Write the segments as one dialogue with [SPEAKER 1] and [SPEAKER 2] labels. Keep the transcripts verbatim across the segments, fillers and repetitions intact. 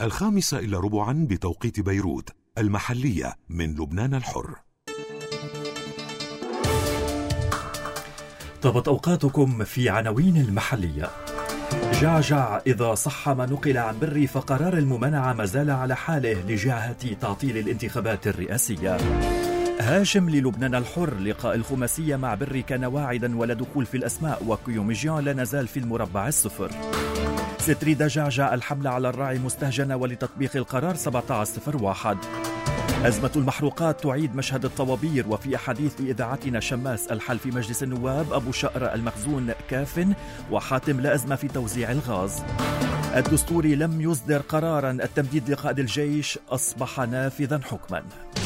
[SPEAKER 1] الخامسة إلا ربعا بتوقيت بيروت، المحلية من لبنان الحر.
[SPEAKER 2] طابت أوقاتكم في عناوين المحلية. جعجع إذا صح ما نقل عن بري فقرار الممانعة ما زال على حاله لجهة تعطيل الانتخابات الرئاسية. هاشم للبنان الحر، لقاء الخماسية مع بري كان واعدا ولا دخول في الأسماء، وكيوميجيان لا نزال في المربع الصفر. ستريد جعجع، الحملة على الراعي مستهجنة ولتطبيق القرار سبعة عشر صفر واحد. أزمة المحروقات تعيد مشهد الطوابير، وفي أحاديث لإذاعتنا شماس الحل في مجلس النواب، أبو شقرة المخزون كاف، وحاتم لا أزمة في توزيع الغاز. الدستوري لم يصدر قرارا، التمديد لقائد الجيش أصبح نافذا حكما.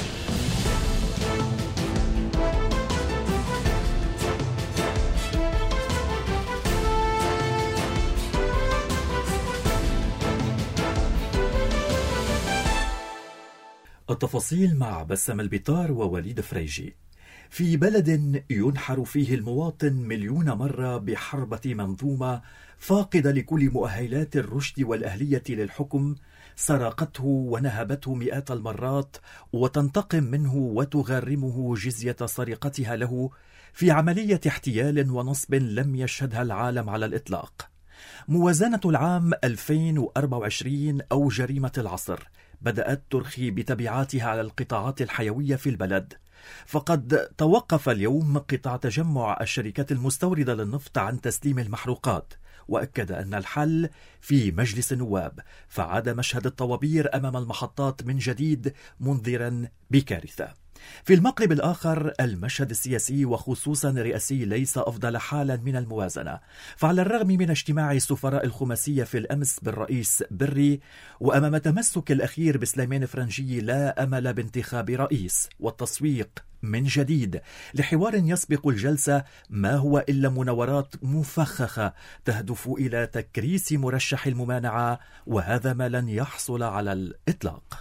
[SPEAKER 2] التفاصيل مع بسام البطار ووليد فريجي. في بلد ينحر فيه المواطن مليون مرة بحربة منظومة فاقدة لكل مؤهلات الرشد والأهلية للحكم، سرقته ونهبته مئات المرات وتنتقم منه وتغرمه جزية سرقتها له في عملية احتيال ونصب لم يشهدها العالم على الإطلاق. موازنة العام ألفين وأربعة وعشرين أو جريمة العصر بدأت ترخي بتبعاتها على القطاعات الحيوية في البلد، فقد توقف اليوم قطاع تجمع الشركات المستوردة للنفط عن تسليم المحروقات، وأكد أن الحل في مجلس النواب، فعاد مشهد الطوابير أمام المحطات من جديد منذرا بكارثة. في المقلب الآخر المشهد السياسي وخصوصا الرئاسي ليس أفضل حالا من الموازنة، فعلى الرغم من اجتماع السفراء الخماسية في الأمس بالرئيس بري، وأمام تمسك الأخير بسليمان فرنجي لا أمل بانتخاب رئيس والتصويق من جديد لحوار يسبق الجلسة، ما هو إلا مناورات مفخخة تهدف إلى تكريس مرشح الممانعة، وهذا ما لن يحصل على الإطلاق.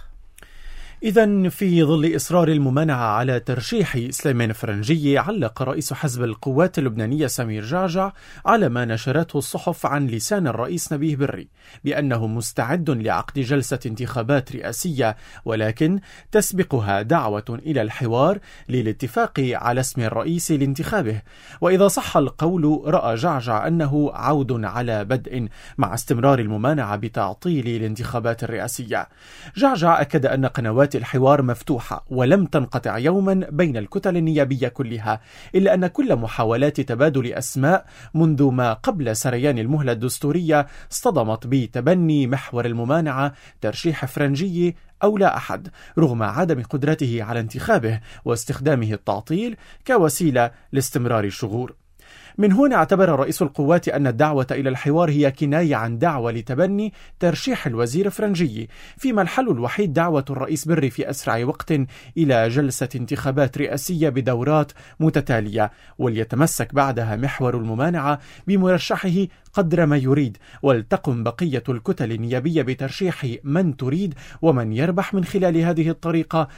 [SPEAKER 3] إذن في ظل إصرار الممانعة على ترشيح سليمان فرنجي، علق رئيس حزب القوات اللبنانية سمير جعجع على ما نشرته الصحف عن لسان الرئيس نبيه بري بأنه مستعد لعقد جلسة انتخابات رئاسية، ولكن تسبقها دعوة إلى الحوار للاتفاق على اسم الرئيس لانتخابه. وإذا صح القول، رأى جعجع أنه عود على بدء مع استمرار الممانعة بتعطيل الانتخابات الرئاسية. جعجع أكد أن قنوات الحوار مفتوحة ولم تنقطع يوما بين الكتل النيابية كلها، إلا أن كل محاولات تبادل أسماء منذ ما قبل سريان المهلة الدستورية اصطدمت بتبني محور الممانعة ترشيح فرنجي أو لا أحد، رغم عدم قدرته على انتخابه واستخدامه التعطيل كوسيلة لاستمرار الشغور. من هنا اعتبر رئيس القوات أن الدعوة إلى الحوار هي كناية عن دعوة لتبني ترشيح الوزير فرنجي، فيما الحل الوحيد دعوة الرئيس بري في أسرع وقت إلى جلسة انتخابات رئاسية بدورات متتالية، وليتمسك بعدها محور الممانعة بمرشحه قدر ما يريد، ولتقم بقية الكتل النيابية بترشيح من تريد، ومن يربح من خلال هذه الطريقة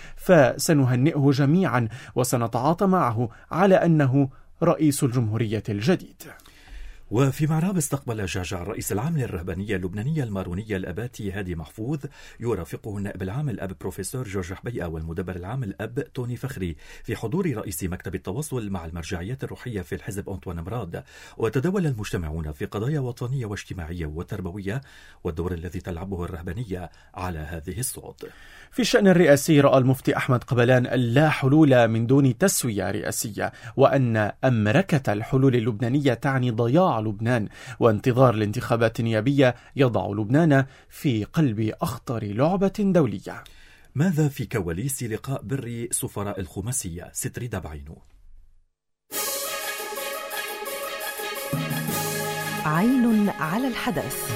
[SPEAKER 3] فسنهنئه جميعا وسنتعاطى معه على أنه رئيس الجمهورية الجديد.
[SPEAKER 2] وفي معراب استقبل جعجع الرئيس العام للرهبانية اللبنانية المارونية الأباتي هادي محفوظ، يرافقه النائب العام الأب بروفيسور جورج حبيئة والمدبر العام الأب توني فخري، في حضور رئيس مكتب التواصل مع المرجعيات الروحية في الحزب أنطوان مراد. وتداول المجتمعون في قضايا وطنية واجتماعية وتربوية والدور الذي تلعبه الرهبانية على هذه الصعود.
[SPEAKER 3] في الشأن الرئاسي، رأى المفتي أحمد قبلان لا حلول من دون تسوية رئاسية، وأن أمركة الحلول اللبنانية تعني ضياع لبنان، وانتظار الانتخابات النيابية يضع لبنان في قلب أخطر لعبة دولية.
[SPEAKER 2] ماذا في كواليس لقاء بري سفراء الخماسية؟ ستريد بعينو.
[SPEAKER 4] عين على الحدث.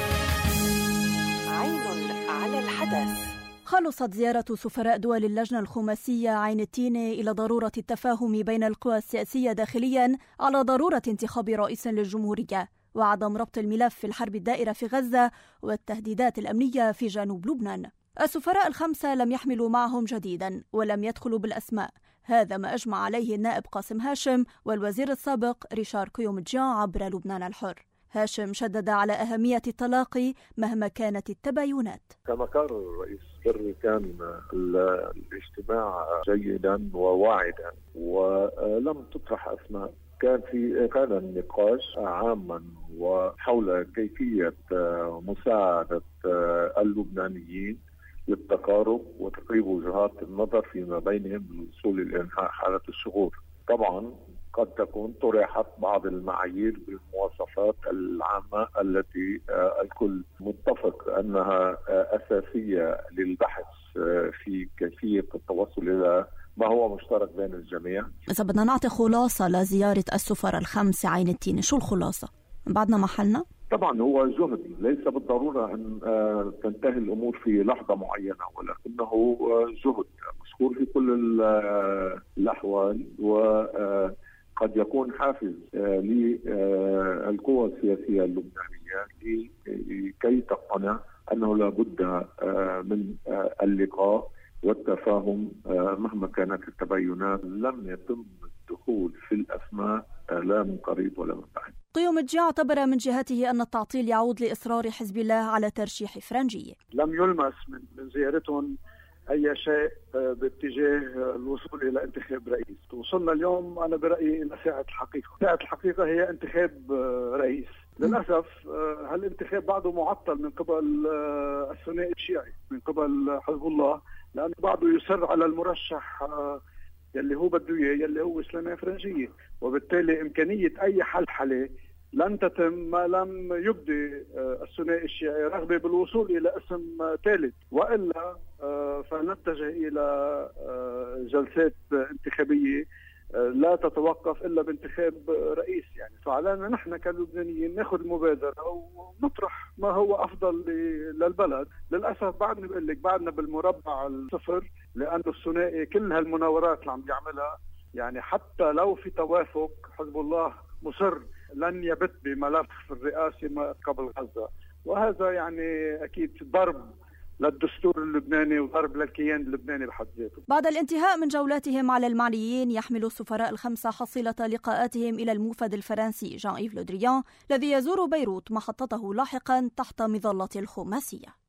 [SPEAKER 4] عين على الحدث. خلصت زيارة سفراء دول اللجنة الخماسية عين التين إلى ضرورة التفاهم بين القوى السياسية داخليا على ضرورة انتخاب رئيس للجمهورية، وعدم ربط الملف في الحرب الدائرة في غزة والتهديدات الأمنية في جنوب لبنان. السفراء الخمسة لم يحملوا معهم جديدا ولم يدخلوا بالأسماء، هذا ما أجمع عليه النائب قاسم هاشم والوزير السابق ريشار كيوميجيان عبر لبنان الحر. هاشم شدد على أهمية التلاقي مهما كانت التباينات.
[SPEAKER 5] كما قال الرئيس بري كان الاجتماع جيدا وواعدا ولم تطرح أسماء. كان في كان النقاش عاما وحول كيفية مساعدة اللبنانيين للتقارب وتقريب وجهات النظر فيما بينهم للوصول لإنهاء حالة الشغور. طبعا قد تكون طرحت بعض المعايير بالمواصفات العامة التي الكل متفق أنها أساسية للبحث في كيفية التوصل إلى ما هو مشترك بين الجميع.
[SPEAKER 4] إذا بدنا نعطي خلاصة لزيارة السفراء الخمسة عين التينة، شو الخلاصة؟ بعدنا محلنا؟
[SPEAKER 5] طبعا هو جهد، ليس بالضرورة أن تنتهي الأمور في لحظة معينة، ولكنه جهد مشكور في كل الأحوال، وقد يكون حافز للقوى السياسية اللبنانية لكي تقتنع أنه لابد من اللقاء والتفاهم مهما كانت التباينات. لم يتم الدخول في الأسماء لا من قريب ولا من بعيد.
[SPEAKER 4] قيوم الجيع اعتبر من جهته أن التعطيل يعود لإصرار حزب الله على ترشيح فرنجية.
[SPEAKER 6] لم يلمس من زيارتهم أي شيء باتجاه الوصول إلى انتخاب رئيس. وصلنا اليوم أنا برأيي إلى ساعة الحقيقة. ساعة الحقيقة هي انتخاب رئيس. للأسف هالانتخاب بعده معطل من قبل الثنائي الشيعي، من قبل حزب الله، لأنه بعده يصر على المرشح يلي هو بده اياه يلي هو سليمان فرنجية، وبالتالي إمكانية أي حلحلة لن تتم ما لم يبدي الثنائي الشيعي رغبة بالوصول إلى اسم ثالث، وإلا فنتجه إلى جلسات انتخابية لا تتوقف إلا بانتخاب رئيس. يعني فعلينا نحن كلبنانيين ناخذ المبادرة ونطرح ما هو أفضل للبلد. للأسف بعدنا بقول لك بعدنا بالمربع الصفر، لأنه الثنائي كل هالمناورات اللي عم بيعملها يعني حتى لو في توافق حزب الله مصر لن يبت بملف الرئاسة قبل غزة، وهذا يعني أكيد ضرب للدستور اللبناني وضرب للكيان اللبناني بحد ذاته.
[SPEAKER 4] بعد الانتهاء من جولاتهم على المعنيين، يحمل السفراء الخمسة حصيلة لقاءاتهم إلى الموفد الفرنسي جان إيف لو دريان الذي يزور بيروت محطته لاحقا تحت مظلة الخماسية.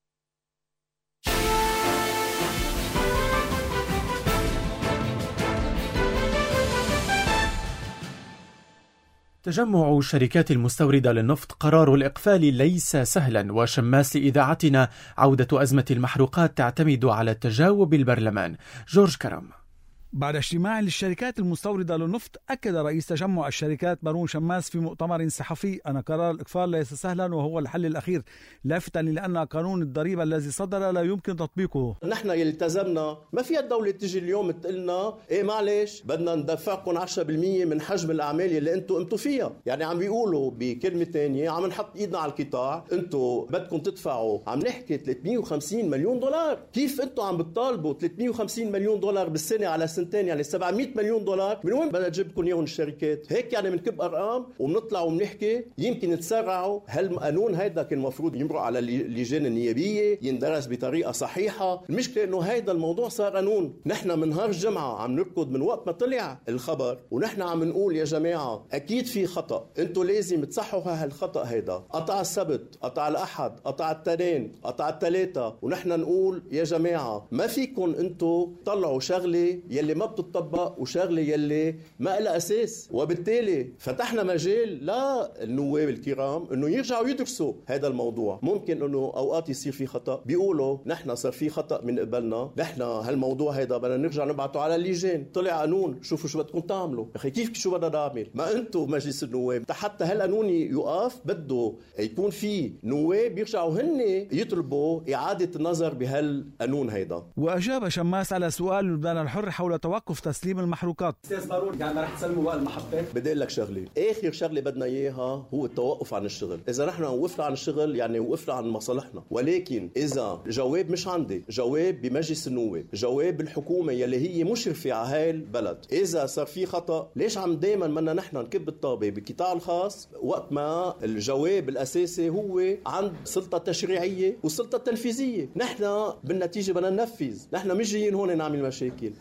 [SPEAKER 3] تجمع الشركات المستوردة للنفط قرار الإقفال ليس سهلا، وشماس لإذاعتنا عودة أزمة المحروقات تعتمد على تجاوب البرلمان. جورج كرم.
[SPEAKER 7] بعد اجتماع للشركات المستوردة للنفط، أكد رئيس تجمع الشركات بارون شماس في مؤتمر صحفي أن قرار الإقفال ليس سهلا وهو الحل الأخير، لافتا لأن قانون الضريبة الذي صدر لا يمكن تطبيقه.
[SPEAKER 8] نحن يلتزمنا، ما فيها الدولة تجي اليوم تقلنا إيه معلش بدنا ندفعكم عشرة بالمية من حجم الأعمال اللي أنتم قمتوا فيها. يعني عم بيقولوا بكلمة تانية عم نحط إيدنا على القطاع، أنتم بدكم تدفعوا، عم نحكي ثلاثمية وخمسين مليون دولار. كيف أنتم عم بتطالبوا ثلاثمية وخمسين مليون دولار بالسنة على سنتين، يعني سبعمية مليون دولار؟ من وين بدنا نجيب لكم اياهم الشركات؟ هيك يعني بنكب ارقام وبنطلع وبنحكي يمكن يتسرعوا. هالقانون هيدا كان المفروض يمرق على اللجان النيابيه، يندرس بطريقه صحيحه. المشكله انه هيدا الموضوع صار قانون. نحن من نهار الجمعه عم نركض من وقت ما طلع الخبر، ونحن عم نقول يا جماعه اكيد في خطا، انتم لازم تصححوا هالخطا هيدا. قطع السبت، قطع الاحد، قطع الاثنين، قطع الثلاثه، ونحن نقول يا جماعه ما فيكم انتم تطلعوا شغله يلي ما بتطبق وشغله يلي ما لها اساس. وبالتالي فتحنا مجال للنواب الكرام انه يرجعوا يدرسوا هذا الموضوع. ممكن انه اوقات يصير في خطا، بيقولوا نحن صار في خطا من قبلنا، نحن هالموضوع هذا بدنا نرجع نبعته على اللجان، طلع قانون شوفوا شو بدكم تعملوا. يا اخي كيف شو بدنا نعمل؟ ما انتم مجلس النواب حتى هالقانون يوقف بده يكون في نواب يرجعوا هن يطلبوا اعاده النظر بهالقانون هيدا.
[SPEAKER 7] واجاب شماس على سؤال لبنان الحر حول توقف تسليم المحروقات.
[SPEAKER 9] استاذ بارون يعني ما رح تسلموا بقى المحطات؟
[SPEAKER 8] بدي اقول لك شغله، اخر شغله بدنا اياها هو التوقف عن الشغل. اذا نحن وقفنا عن الشغل يعني وقفنا عن مصالحنا، ولكن اذا جواب مش عندي، جواب بمجلس النواب، جواب بالحكومه يلي هي مشرفه على هاي البلد، اذا صار في خطا ليش عم دائما بدنا نحن نكب الطابه بالقطاع الخاص وقت ما الجواب الاساسي هو عند سلطه تشريعيه والسلطه التنفيذيه؟ نحن بالنتيجه بدنا ننفذ، نحن مش جايين هون نعمل مشاكل، بس نحن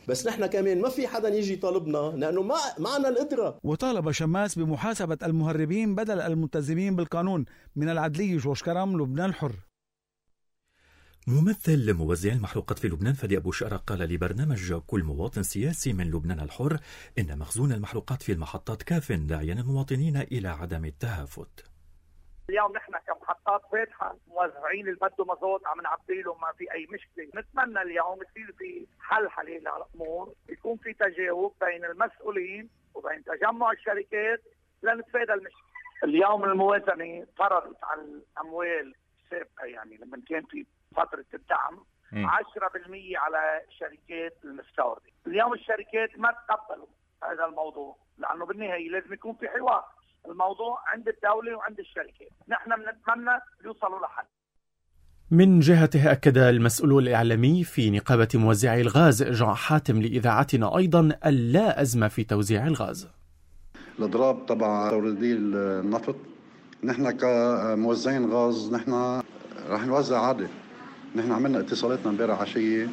[SPEAKER 8] نحن كمان ما في حدا يجي يطالبنا لأنه ما معنا القدرة.
[SPEAKER 7] وطالب شماس بمحاسبة المهربين بدل الملتزمين بالقانون. من العدلية جوش كرم، لبنان الحر.
[SPEAKER 2] ممثل موزعي المحروقات في لبنان فادي أبو شقرة قال لبرنامج كل مواطن سياسي من لبنان الحر إن مخزون المحروقات في المحطات كاف، داعيا المواطنين إلى عدم التهافت.
[SPEAKER 10] اليوم نحن كمحطات فاتحة موزعين اللي بده مازوت عم نعبي له، ما في أي مشكلة. نتمنى اليوم يصير في حل حليل على الأمور، يكون في تجاوب بين المسؤولين وبين تجمع الشركات لنتفادى المشكلة. اليوم الموازنة فرضت على الأموال السابقة، يعني لما كان في فترة الدعم عشرة بالمئة على شركات المستوردة. اليوم الشركات ما تقبلوا هذا الموضوع، لأنه بالنهاية لازم يكون في حوار. الموضوع عند الدولة وعند الشركات، نحن بنتمنى يوصلوا لحل.
[SPEAKER 3] من جهته أكد المسؤول الإعلامي في نقابة موزعي الغاز جان حاتم لإذاعتنا أيضا ألا أزمة في توزيع الغاز.
[SPEAKER 11] الإضراب تبع توردي النفط، نحن كموزعين غاز نحن رح نوزع عادي. نحن عملنا اتصالاتنا امبارح عشية،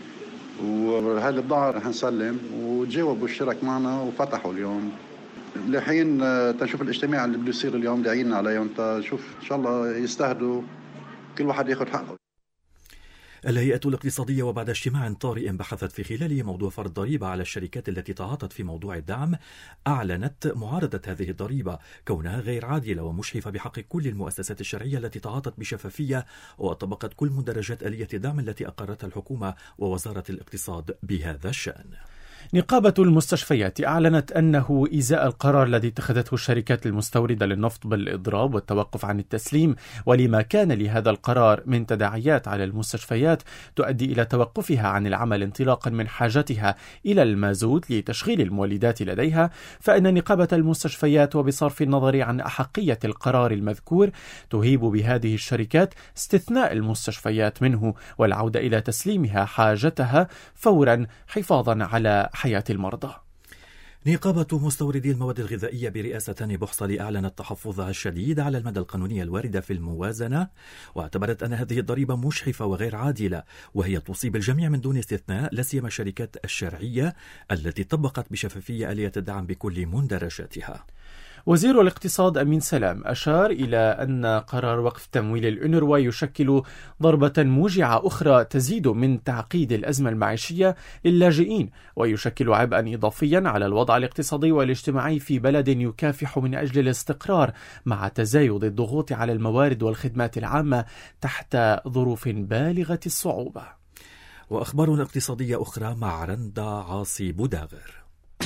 [SPEAKER 11] وهذه البضاعة رح نسلم، وتجاوبوا الشرك معنا وفتحوا اليوم. لحين تنشوف الاجتماع اللي بده يصير اليوم داعيين عليهم، تشوف ان شاء الله يستهدوا كل واحد ياخذ حقه.
[SPEAKER 2] الهيئة الاقتصادية وبعد اجتماع طارئ بحثت في خلاله موضوع فرض ضريبة على الشركات التي تعاطت في موضوع الدعم، أعلنت معارضة هذه الضريبة كونها غير عادلة ومشحفة بحق كل المؤسسات الشرعية التي تعاطت بشفافية وطبقت كل مدرجات آلية الدعم التي أقرتها الحكومة ووزارة الاقتصاد بهذا الشأن.
[SPEAKER 3] نقابة المستشفيات أعلنت أنه إزاء القرار الذي اتخذته الشركات المستوردة للنفط بالإضراب والتوقف عن التسليم، ولما كان لهذا القرار من تداعيات على المستشفيات تؤدي إلى توقفها عن العمل انطلاقا من حاجتها إلى المازوت لتشغيل المولدات لديها، فإن نقابة المستشفيات وبصرف النظر عن أحقية القرار المذكور تهيب بهذه الشركات استثناء المستشفيات منه والعودة إلى تسليمها حاجتها فورا حفاظا على حياة المرضى.
[SPEAKER 2] نقابة مستوردي المواد الغذائية برئاسة تاني بوحصلي أعلنت تحفظها الشديد على المدى القانوني الواردة في الموازنة، واعتبرت أن هذه الضريبة مشحفة وغير عادلة، وهي تصيب الجميع من دون استثناء، لا سيما الشركات الشرعية التي طبقت بشفافية آلية الدعم بكل مندرجاتها.
[SPEAKER 3] وزير الاقتصاد أمين سلام أشار إلى أن قرار وقف تمويل الأونروا يشكل ضربة موجعة أخرى تزيد من تعقيد الأزمة المعيشية للاجئين، ويشكل عبئا إضافيا على الوضع الاقتصادي والاجتماعي في بلد يكافح من أجل الاستقرار مع تزايد الضغوط على الموارد والخدمات العامة تحت ظروف بالغة الصعوبة.
[SPEAKER 2] وأخبار اقتصادية أخرى مع رندا عاصي بوداغر.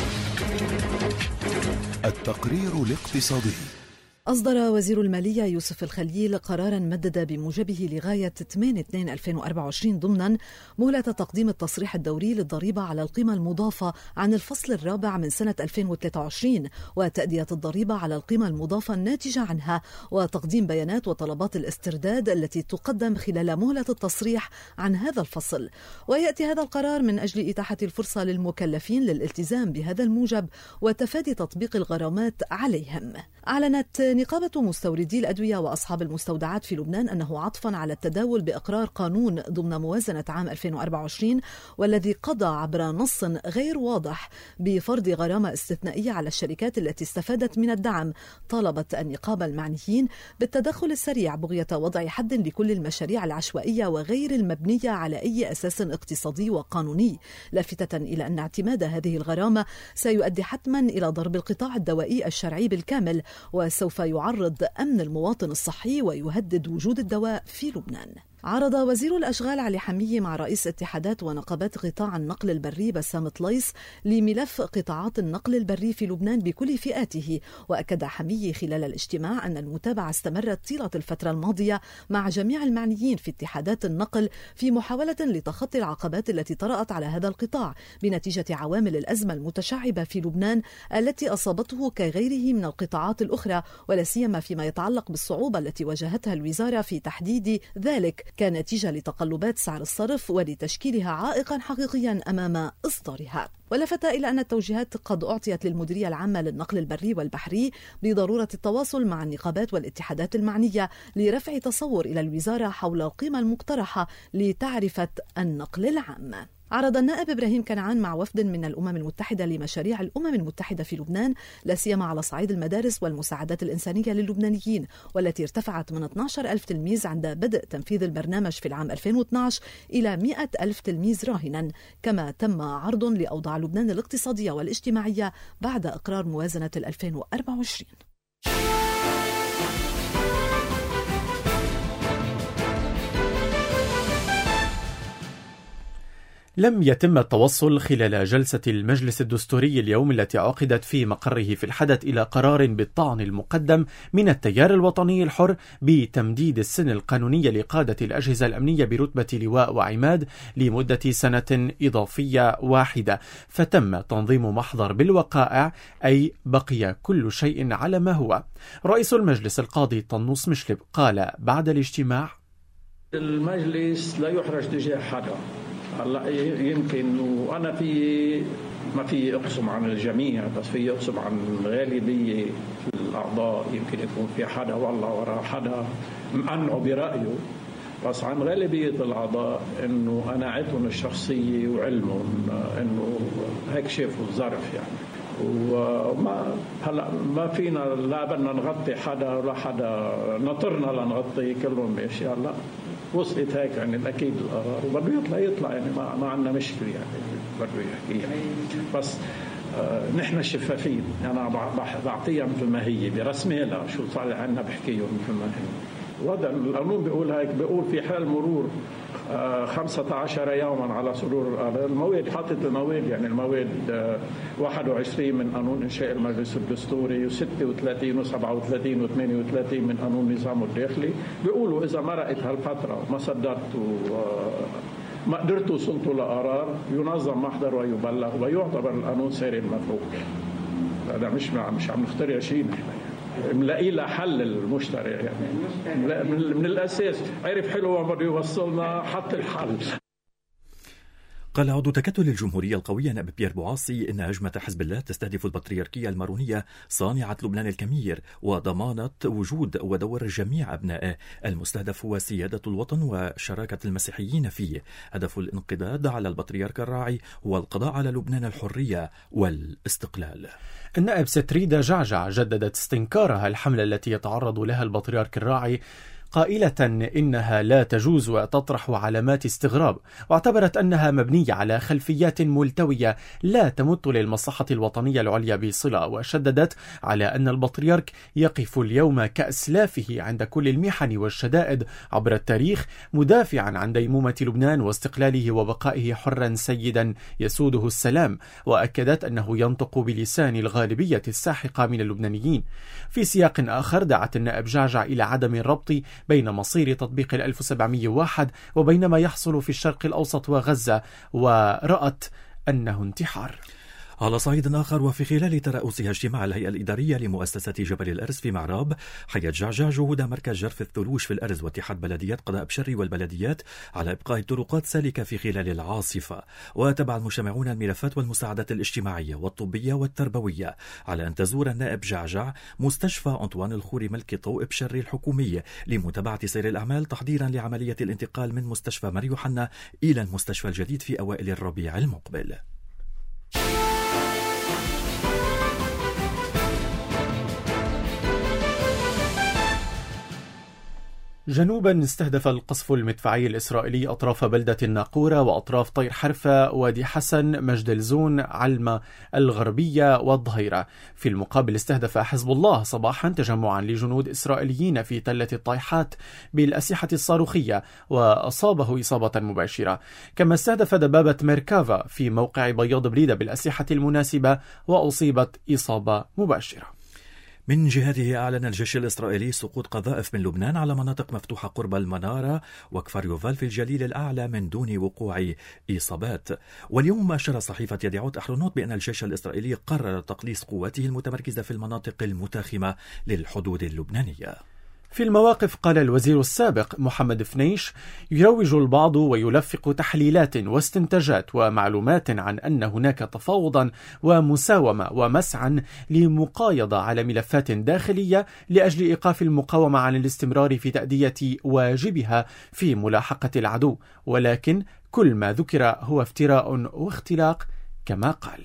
[SPEAKER 1] التقرير الاقتصادي.
[SPEAKER 12] أصدر وزير المالية يوسف الخليل قراراً مدد بموجبه لغاية ثمانية اثنين ألفين وأربعة وعشرين ضمناً مهلة تقديم التصريح الدوري للضريبة على القيمة المضافة عن الفصل الرابع من سنة ألفين وثلاثة وعشرين وتأدية الضريبة على القيمة المضافة الناتجة عنها وتقديم بيانات وطلبات الاسترداد التي تقدم خلال مهلة التصريح عن هذا الفصل. ويأتي هذا القرار من أجل إتاحة الفرصة للمكلفين للالتزام بهذا الموجب وتفادي تطبيق الغرامات عليهم. أعلنت نقابة مستوردي الأدوية وأصحاب المستودعات في لبنان أنه عطفا على التداول بإقرار قانون ضمن موازنة عام ألفين وأربعة وعشرين والذي قضى عبر نص غير واضح بفرض غرامة استثنائية على الشركات التي استفادت من الدعم، طالبت النقابة المعنيين بالتدخل السريع بغية وضع حد لكل المشاريع العشوائية وغير المبنية على أي أساس اقتصادي وقانوني، لافتة إلى أن اعتماد هذه الغرامة سيؤدي حتما إلى ضرب القطاع الدوائي الشرعي بالكامل وسوف يعرض أمن المواطن الصحي ويهدد وجود الدواء في لبنان. عرض وزير الأشغال علي حمية مع رئيس اتحادات ونقابات قطاع النقل البري بسام طليس لملف قطاعات النقل البري في لبنان بكل فئاته، وأكد حمية خلال الاجتماع أن المتابعة استمرت طيلة الفترة الماضية مع جميع المعنيين في اتحادات النقل في محاولة لتخطي العقبات التي طرأت على هذا القطاع بنتيجة عوامل الأزمة المتشعبة في لبنان التي أصابته كغيره من القطاعات الأخرى، ولا سيما فيما يتعلق بالصعوبة التي واجهتها الوزارة في تحديد ذلك كنتيجة لتقلبات سعر الصرف ولتشكيلها عائقا حقيقيا أمام إصدارها. ولفت إلى أن التوجيهات قد أعطيت للمديرية العامة للنقل البري والبحري بضرورة التواصل مع النقابات والاتحادات المعنية لرفع تصور إلى الوزارة حول القيمة المقترحة لتعرفة النقل العام. عرض النائب إبراهيم كنعان مع وفد من الأمم المتحدة لمشاريع الأمم المتحدة في لبنان لا سيما على صعيد المدارس والمساعدات الإنسانية للبنانيين، والتي ارتفعت من اثني عشر ألف تلميذ عند بدء تنفيذ البرنامج في العام ألفين واثني عشر إلى مئة ألف تلميذ راهنا. كما تم عرض لأوضاع لبنان الاقتصادية والاجتماعية بعد إقرار موازنة ألفين وأربعة وعشرين.
[SPEAKER 3] لم يتم التوصل خلال جلسة المجلس الدستوري اليوم التي عقدت في مقره في الحدث إلى قرار بالطعن المقدم من التيار الوطني الحر بتمديد السن القانوني لقادة الأجهزة الأمنية برتبة لواء وعماد لمدة سنة إضافية واحدة، فتم تنظيم محضر بالوقائع، أي بقي كل شيء على ما هو. رئيس المجلس القاضي طنوس مشلب قال بعد الاجتماع:
[SPEAKER 13] المجلس لا يحرج تجاه حدا. هلا يمكن وانا في ما في اقسم عن الجميع، بس في اقسم عن غالبيه الاعضاء. يمكن يكون في حدا والله وراء حدا مقنعه برايه، بس عن غالبيه الاعضاء انه قناعتهم الشخصيه وعلمهم انه هيك شافوا الظرف يعني. وما هلا ما فينا لا بدنا نغطي حدا ولا حدا نطرنا لنغطي، كلهم ماشي. هلا وصلت هيك يعني اكيد القرار وبده يطلع يطلع يعني ما ما عندنا مشكله يعني بده يحكي يعني. بس آه نحن شفافين، انا يعني بعطيها مثل ما هي برسمها لها شو صار عندنا بحكيهم مثل ما هي. وضع القانون بيقول هيك، بيقول في حال مرور آه خمسة عشر يوما على صدور المواد، حاطط المواد يعني المواد آه واحد وعشرين من قانون انشاء المجلس الدستوري وستة وثلاثين وسبعة وثلاثين وثمانية وثلاثين من قانون النظام الداخلي. بيقولوا اذا مرقت هالفتره وما صدرتوا آه ما قدرتوا وصلتوا لقرار ينظم محضر ويبلغ ويعتبر القانون ساري المفروض. هذا مش مش عم نخترع شيء نحن، ملاقي له حل المشتري يعني من الأساس. عرف حلو وين بده يوصلنا، حط الحل.
[SPEAKER 2] قال عضو تكتل الجمهورية القوية نائب بيير بوعاصي إن هجمة حزب الله تستهدف البطريركية المارونية صانعة لبنان الكمير وضمانة وجود ودور جميع أبنائه. المستهدف هو سيادة الوطن وشراكة المسيحيين فيه. هدف الانقضاض على البطريرك الراعي هو القضاء على لبنان الحرية والاستقلال.
[SPEAKER 3] النائب ستريدا جعجع جددت استنكارها الحملة التي يتعرض لها البطريرك الراعي، قائلة إنها لا تجوز وتطرح علامات استغراب، واعتبرت أنها مبنية على خلفيات ملتوية لا تمت للمصلحة الوطنية العليا بصلة. وشددت على أن البطريرك يقف اليوم كأسلافه عند كل المحن والشدائد عبر التاريخ، مدافعا عن ديمومة لبنان واستقلاله وبقائه حرا سيدا يسوده السلام. وأكدت أنه ينطق بلسان الغالبية الساحقة من اللبنانيين. في سياق آخر دعت النائب جعجع إلى عدم الربط بين مصير تطبيق ألف وسبعمئة وواحد وبين ما يحصل في الشرق الأوسط وغزة، ورأت أنه انتحار.
[SPEAKER 2] على صعيد آخر، وفي خلال ترأسها اجتماع الهيئة الإدارية لمؤسسة جبل الأرز في معراب، حيت جعجع جهود مركز جرف الثلوج في الأرز واتحاد بلديات قضاء بشري والبلديات على إبقاء الطرقات سالكة في خلال العاصفة. وتبع المجتمعون الملفات والمساعدات الاجتماعية والطبية والتربوية على أن تزور النائب جعجع مستشفى أنطوان الخوري ملكي طوء بشري الحكومية لمتابعة سير الأعمال تحضيرا لعملية الانتقال من مستشفى مريو حنا إلى المستشفى الجديد في أوائل الربيع المقبل.
[SPEAKER 3] جنوبا استهدف القصف المدفعي الإسرائيلي أطراف بلدة الناقورة وأطراف طير حرفة، وادي حسن، مجد الزون، علمة الغربية والظهيرة. في المقابل استهدف حزب الله صباحا تجمعا لجنود إسرائيليين في تلة الطيحات بالأسلحة الصاروخية وأصابه إصابة مباشرة. كما استهدف دبابة ميركافا في موقع بياض بريدة بالأسلحة المناسبة وأصيبت إصابة مباشرة.
[SPEAKER 2] من جهته أعلن الجيش الإسرائيلي سقوط قذائف من لبنان على مناطق مفتوحة قرب المنارة وكفر يوفال في الجليل الأعلى من دون وقوع إصابات. واليوم أشار صحيفة يديعوت أحرونوت بأن الجيش الإسرائيلي قرر تقليص قواته المتمركزة في المناطق المتاخمة للحدود اللبنانية.
[SPEAKER 3] في المواقف قال الوزير السابق محمد فنيش: يروج البعض ويلفق تحليلات واستنتاجات ومعلومات عن أن هناك تفاوضا ومساومة ومسعى لمقايضة على ملفات داخلية لأجل إيقاف المقاومة عن الاستمرار في تأدية واجبها في ملاحقة العدو، ولكن كل ما ذكر هو افتراء واختلاق كما قال.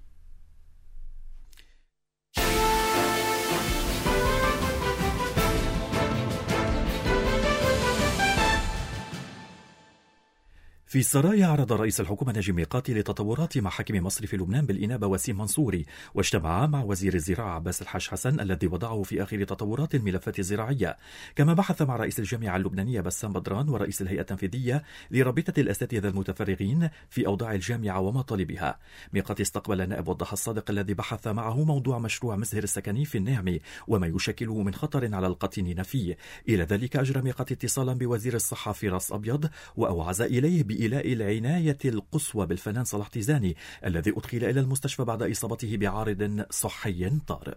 [SPEAKER 2] في السرايا عرض رئيس الحكومة نجم ميقاتي لتطورات محاكم مصر في لبنان بالإنابة وسيم منصوري، واجتمع مع وزير الزراعة عباس الحاج حسن الذي وضعه في آخر تطورات الملفات الزراعية، كما بحث مع رئيس الجامعة اللبنانية بسام بدران ورئيس الهيئة التنفيذية لرابطة الأساتذة المتفرغين في أوضاع الجامعة ومطالبها. ميقاتي استقبل النائب وضح الصادق الذي بحث معه موضوع مشروع مزهر السكني في النعم وما يشكله من خطر على القاطنين فيه. إلى ذلك أجرى ميقاتي اتصالا بوزير الصحة فراس أبيض وأوعز إليه إلى العناية القصوى بالفنان صلاح تيزاني الذي أدخل إلى المستشفى بعد إصابته بعارض صحي طارئ.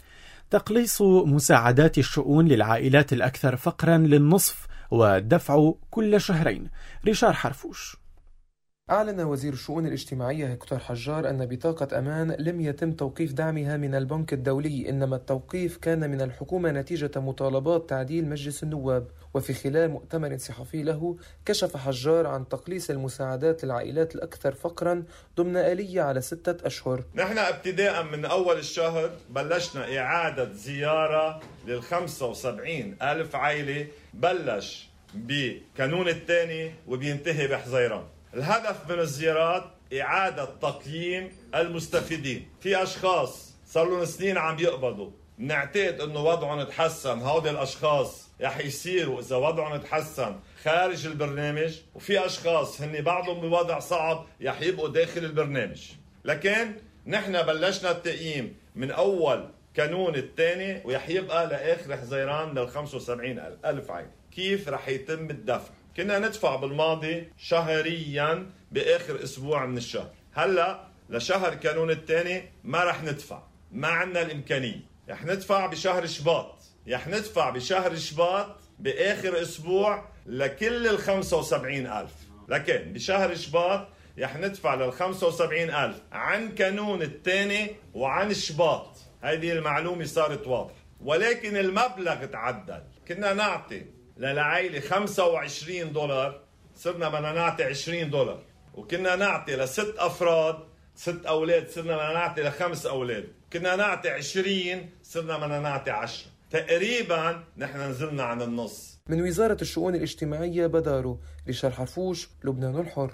[SPEAKER 3] تقليص مساعدات الشؤون للعائلات الأكثر فقرا للنصف ودفع كل شهرين. ريشار حرفوش.
[SPEAKER 14] أعلن وزير الشؤون الاجتماعية هكتور حجار أن بطاقة أمان لم يتم توقيف دعمها من البنك الدولي، إنما التوقيف كان من الحكومة نتيجة مطالبات تعديل مجلس النواب. وفي خلال مؤتمر صحفي له كشف حجار عن تقليص المساعدات للعائلات الأكثر فقرا ضمن آلية على ستة أشهر.
[SPEAKER 15] نحن ابتداء من أول الشهر بلشنا إعادة زيارة للخمسة وسبعين ألف عائلة، بلش بكانون الثاني وبينتهي بحزيران. الهدف من الزيارات إعادة تقييم المستفيدين. في أشخاص صار لهم سنين عم يقبضوا، نعتقد أنه وضعهم تحسن، هؤلاء الأشخاص رح يصيروا إذا وضعهم تحسن خارج البرنامج، وفي أشخاص هن بعضهم بوضع صعب رح يبقوا داخل البرنامج. لكن نحن بلشنا التقييم من أول كانون الثاني ورح يبقى لآخر حزيران لل خمسة وسبعين ألف عائلة. كيف رح يتم الدفع؟ كنا ندفع بالماضي شهريا بآخر أسبوع من الشهر، هلأ لشهر كانون الثاني ما رح ندفع، ما عندنا الإمكانية. رح ندفع بشهر شباط، رح ندفع بشهر شباط بآخر أسبوع لكل ال خمسة وسبعين ألف، لكن بشهر شباط رح ندفع لل خمسة وسبعين ألف عن كانون الثاني وعن شباط. هذه المعلومة صارت واضحة، ولكن المبلغ تعدل. كنا نعطي للعائلة خمسة وعشرين دولار، صرنا بدنا نعطي عشرين دولار، وكنا نعطي لست أفراد ست أولاد صرنا بدنا نعطي لخمس أولاد، كنا نعطي عشرين صرنا بدنا نعطي عشرة. تقريبا نحن نزلنا عن النص.
[SPEAKER 14] من وزارة الشؤون الاجتماعية بدارو. ريشار حرفوش، لبنان الحر.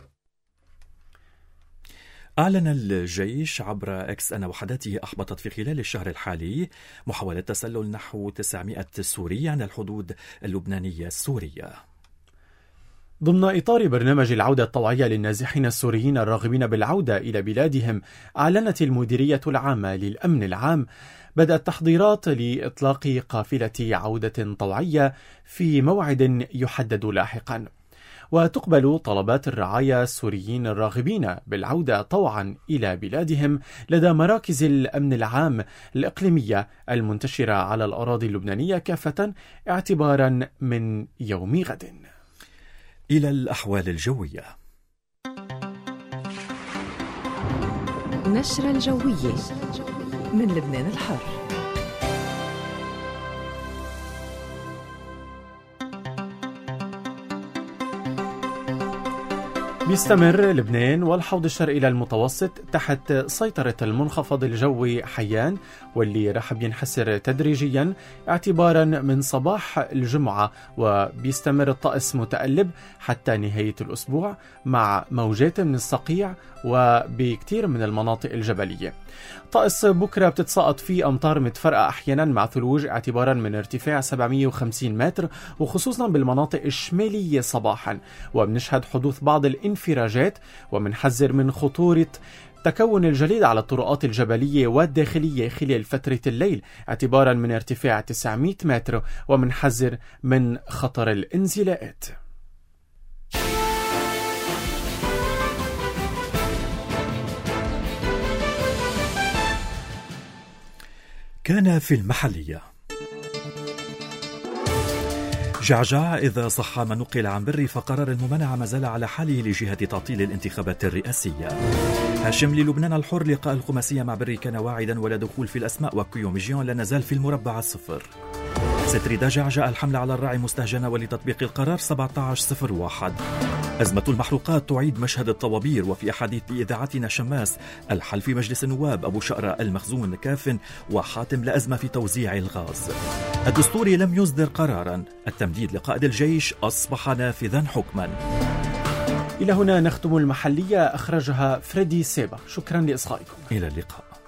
[SPEAKER 2] أعلن الجيش عبر إكس أن وحداته أحبطت في خلال الشهر الحالي محاولة تسلل نحو تسعمائة سوري عن الحدود اللبنانية السورية.
[SPEAKER 3] ضمن إطار برنامج العودة الطوعية للنازحين السوريين الراغبين بالعودة إلى بلادهم، أعلنت المديرية العامة للأمن العام بدء التحضيرات لإطلاق قافلة عودة طوعية في موعد يحدد لاحقا. وتقبل طلبات الرعايا السوريين الراغبين بالعودة طوعا إلى بلادهم لدى مراكز الأمن العام الإقليمية المنتشرة على الأراضي اللبنانية كافة اعتبارا من يوم غد.
[SPEAKER 2] إلى الأحوال الجوية.
[SPEAKER 12] نشرة الجوية من لبنان الحر.
[SPEAKER 3] بيستمر لبنان والحوض الشرقي للمتوسط تحت سيطرة المنخفض الجوي حيان، واللي رح بينحسر تدريجيا اعتبارا من صباح الجمعة، وبيستمر الطقس متقلب حتى نهاية الأسبوع مع موجات من الصقيع وبكثير من المناطق الجبلية. طقس بكرة بتتساقط فيه أمطار متفرقة أحيانا مع ثلوج اعتبارا من ارتفاع سبعمائة وخمسين متر، وخصوصا بالمناطق الشمالية صباحا، وبنشهد حدوث بعض الانفراجات، ومنحذر من خطورة تكون الجليد على الطرقات الجبلية والداخلية خلال فترة الليل اعتبارا من ارتفاع تسعمائة متر، ومنحذر من خطر الانزلاقات.
[SPEAKER 2] كان في المحلية. جعجع إذا صح ما نقل عن بري فقرار الممانعة ما زال على حاله لجهة تعطيل الانتخابات الرئاسية. هاشم للبنان الحر لقاء الخماسية مع بري كان واعدا ولا دخول في الأسماء وكيوميجيون لا نزال في المربع الصفر. ستريدا جعجع الحملة على الراعي مستهجنة ولتطبيق القرار سبعة عشر صفر واحد. أزمة المحروقات تعيد مشهد الطوابير وفي أحاديث بإذاعتنا شماس الحل في مجلس النواب أبو شقرة المخزون كاف وحاتم لأزمة في توزيع الغاز. الدستوري لم يصدر قرارا التمديد لقائد الجيش أصبح نافذا حكما.
[SPEAKER 3] إلى هنا نختم المحلية أخرجها فريدي سيبا. شكرا لإصغائكم.
[SPEAKER 2] إلى اللقاء.